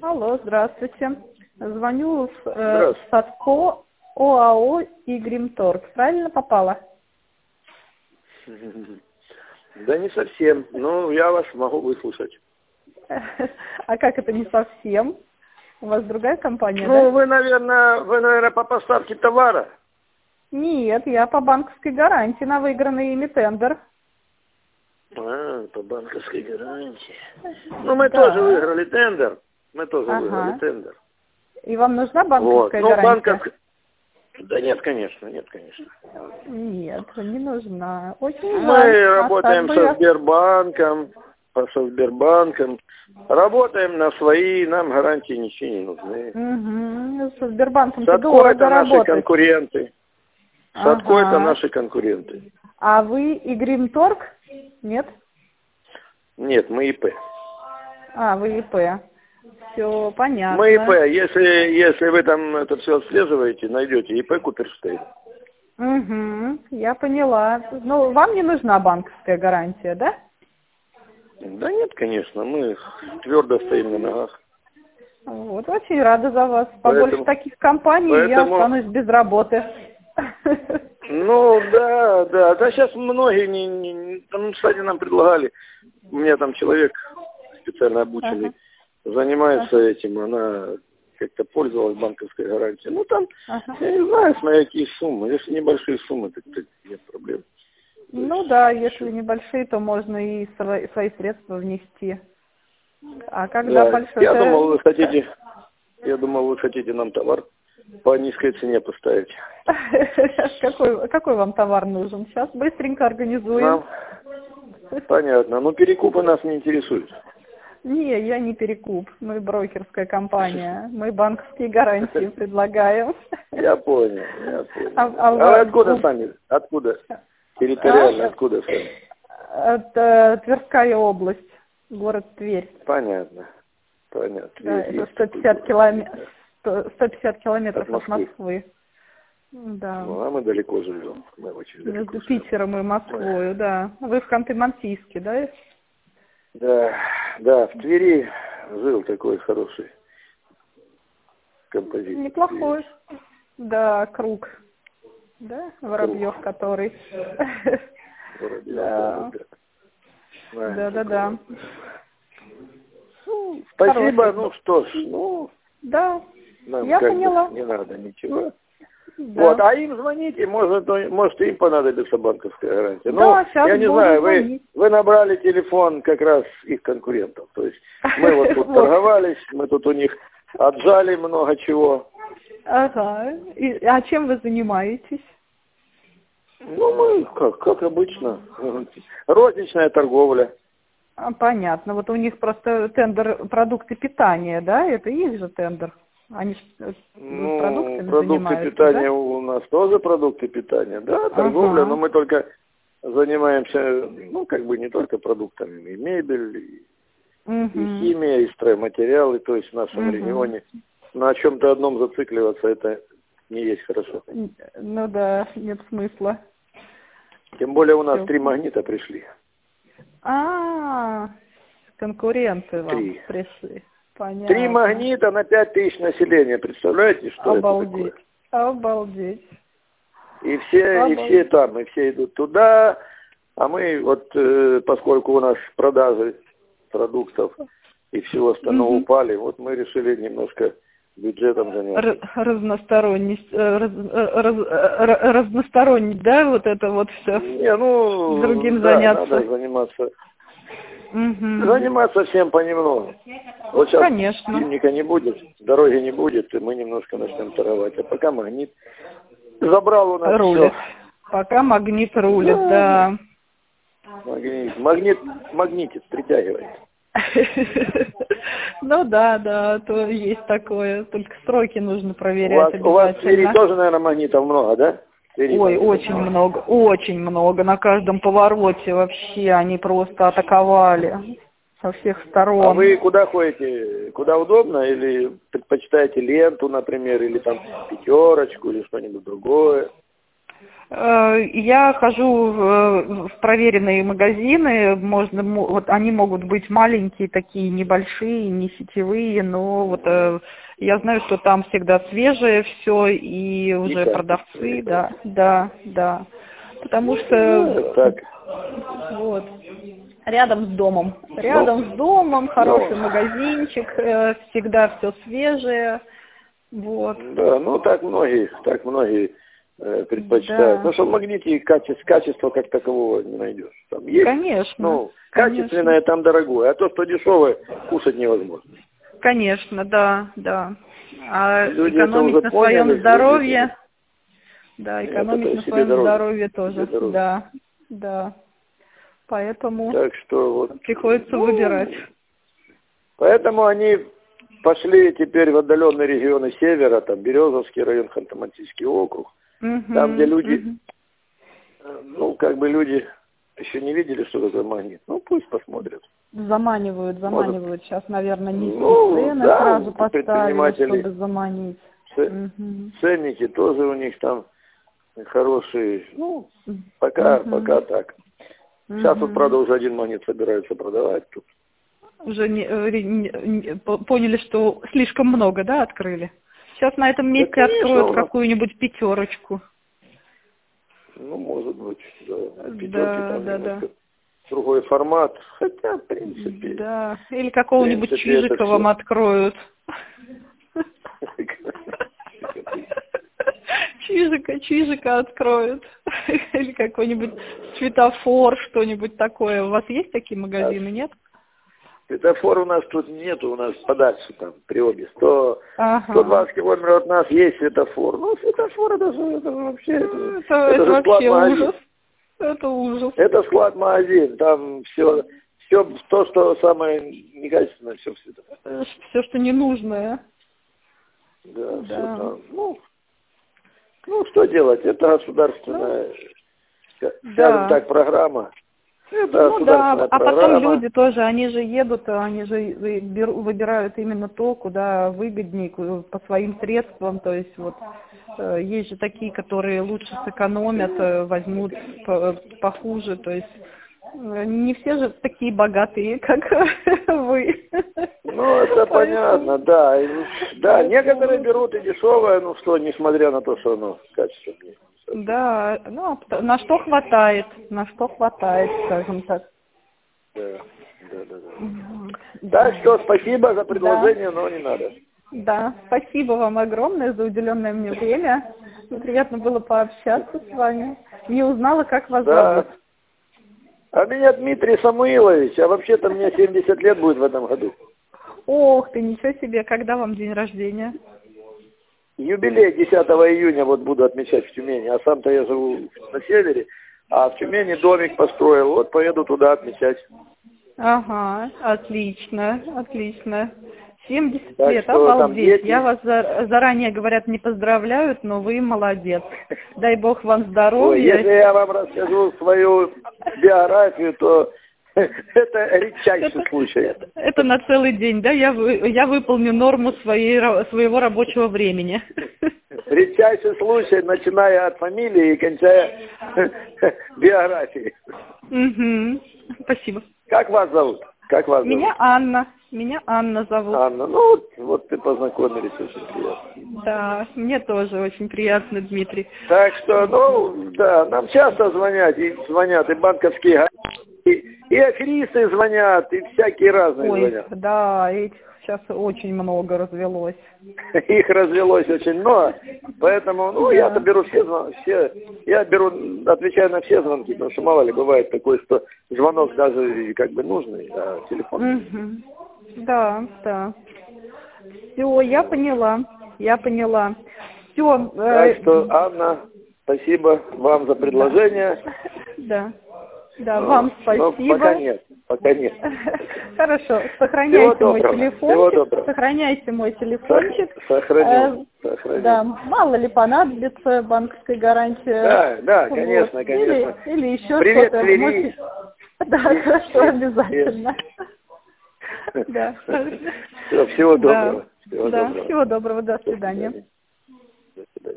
Алло, здравствуйте. Звоню с Садко ОАО «Игримторг». Правильно попала? Да не совсем, но я вас могу выслушать. А как это не совсем? У вас другая компания, Ну, да? вы, наверное, по поставке товара. Нет, я по банковской гарантии на выигранный ими тендер. По банковской гарантии. Ну, мы Да. тоже выиграли тендер. Ага. И вам нужна банковская вот. гарантия? Да нет, конечно. Нет, не нужна. Очень Мы жаль. работаем со Сбербанком. Работаем на свои, нам гарантии ничего не нужны. Угу. Со Сбербанком-то Садко дорого это наши работать. конкуренты. Садко это наши конкуренты. А вы Игримторг? Нет? Нет, мы ИП. А, вы ИП. Все понятно. Мы ИП. Если вы там это все отслеживаете, найдете ИП Куперштейн. Угу, я поняла. Ну, вам не нужна банковская гарантия, да? Да нет, конечно, мы твердо стоим на ногах. Вот, очень рада за вас. Побольше таких компаний, я останусь без работы. Ну, да. Да, сейчас многие, там, кстати, нам предлагали, у меня там человек специально обученный, занимается этим, она как-то пользовалась банковской гарантией. Ну, там, я не знаю, смотря какие суммы. Если небольшие суммы, так нет проблем. Ну да, если небольшие, то можно и свои средства внести. А когда большой... Я думал, вы хотите нам товар по низкой цене поставить. Какой вам товар нужен? Сейчас быстренько организуем. Понятно. Но перекупы нас не интересуют. Не, я не перекуп. Мы брокерская компания. Мы банковские гарантии предлагаем. Я понял. А вы откуда сами? Откуда? Территориально откуда сами? Это Тверская область, город Тверь. Понятно. Да, это 150 километров от Москвы. Да. Ну, а мы далеко живем. Мы очень далеко. Между Питером и Москвой, да. Вы в Ханты-Мансийске, да? Да, в Твери жил такой хороший композитор. Неплохой. Да, Круг. Да, Воробьев, который. Да. Спасибо, ну что ж, да, нам я поняла. Не надо ничего. Да. Вот, а им звоните, может им понадобится банковская гарантия. Да, ну, я не знаю, вы набрали телефон как раз их конкурентов. То есть мы вот тут торговались, мы тут у них отжали много чего. Ага. А чем вы занимаетесь? Ну, мы как обычно. Розничная торговля. Понятно. Вот у них просто тендер продукты питания, да? Это их же тендер. Они продуктами продукты питания, да? У нас тоже продукты питания, да, торговля, но мы только занимаемся, не только продуктами, и мебель, и химия, и стройматериалы, то есть в нашем регионе. На чем-то одном зацикливаться, это не есть хорошо. Ну да, нет смысла. Тем более у нас 3 магнита пришли. Конкуренты вам пришли. Понятно. 3 магнита на 5000 населения. Представляете, что это такое? Обалдеть. И все там, и все идут туда. А мы поскольку у нас продажи продуктов и всего остального упали, вот мы решили немножко бюджетом заняться. Разносторонность, да, вот это вот все. Другим заняться. Надо заниматься. Заниматься всем понемногу. Вот сейчас зимника не будет, дороги не будет, и мы немножко начнем торговать. А пока магнит забрал у нас рулит. все. Пока магнит рулит, да. Магнитит, притягивает. Ну да, то есть такое. Только сроки нужно проверять обязательно. У вас в Твери тоже, наверное, магнитов много, да? Ой, очень много. На каждом повороте вообще они просто атаковали со всех сторон. А вы куда ходите? Куда удобно? Или предпочитаете ленту, например, или там 5, или что-нибудь другое? Я хожу в проверенные магазины, вот они могут быть маленькие, такие небольшие, не сетевые, но вот я знаю, что там всегда свежее все и уже продавцы, да, потому что вот рядом с домом, хороший магазинчик, всегда все свежее, вот. Да, ну так многие предпочитают. Потому что в Магните качества как такового не найдешь. Там есть, конечно. Качественное там дорогое, а то, что дешевое, кушать невозможно. Конечно, да. А люди экономить на своем здоровье, экономить на своем здоровье тоже, да. Поэтому так что вот приходится выбирать. Поэтому они пошли теперь в отдаленные регионы севера, там Березовский район, Ханты-Мансийский округ, там, где люди, люди еще не видели, что такое Магнит. Ну, пусть посмотрят. Заманивают. Сейчас, наверное, низкие цены сразу поставили, чтобы заманить. Ценники тоже у них там хорошие. Ну, пока так. Сейчас вот, правда, уже один Магнит собираются продавать тут. Уже поняли, что слишком много, да, открыли? Сейчас на этом месте откроют какую-нибудь 5. Ну, может быть, да. 5 там другой формат. Хотя, в принципе... Да, или какого-нибудь Чижика вам откроют. Чижика откроют. Или какой-нибудь Светофор, что-нибудь такое. У вас есть такие магазины, нет? Светофор у нас тут нету, у нас подальше там, при обе. 120 километров от нас есть светофор. Ну, светофор это вообще... Это же склад-магазин. Это ужас. Это склад-магазин, там все то, что самое некачественное, все в светофоре. Все, что ненужное. Да, все там. Ну, что делать? Это государственная, скажем так, программа. А потом люди тоже, они же едут, они же выбирают именно то, куда выгоднее, по своим средствам, то есть вот есть же такие, которые лучше сэкономят, возьмут похуже, то есть не все же такие богатые, как вы. Ну, это понятно, да. Да, некоторые берут и дешевое, несмотря на то, что оно качественное. Да, на что хватает, скажем так. Да. Так что спасибо за предложение, но не надо. Да, спасибо вам огромное за уделенное мне время. Приятно было пообщаться с вами. Не узнала, как вас зовут. А меня Дмитрий Самуилович, а вообще-то мне 70 лет будет в этом году. Ох ты, ничего себе, когда вам день рождения? Юбилей 10 июня вот буду отмечать в Тюмени, а сам-то я живу на севере, а в Тюмени домик построил, вот поеду туда отмечать. Ага, отлично. 70 лет, обалдеть. Я вас заранее, говорят, не поздравляют, но вы молодец. Дай бог вам здоровья. Если я вам расскажу свою биографию, то это редчайший случай. Это на целый день, да? Я выполню норму своего рабочего времени. Редчайший случай, начиная от фамилии и кончая биографией. Спасибо. Как вас зовут? Меня Анна. Меня Анна зовут. Анна, ну вот ты познакомились, очень приятно. Да, мне тоже очень приятно, Дмитрий. Так что, нам часто звонят и банковские, и аферисты звонят, и всякие разные звонят. Да, этих сейчас очень много развелось. Их развелось очень много, поэтому, я-то беру отвечаю на все звонки, потому что мало ли бывает такое, что звонок даже как бы нужный, а телефон. Да. Все, я поняла. Все. Так что, Анна, спасибо вам за предложение. Да, вам спасибо. Пока нет. Хорошо, сохраняйте мой телефончик. Сохраняйте мой телефончик. Сохраню. Да, мало ли понадобится банковская гарантия. Да, конечно. Или еще что-то. Привет, Твери. Да, хорошо, обязательно. Да. Всего доброго. Всего доброго, до свидания. До свидания.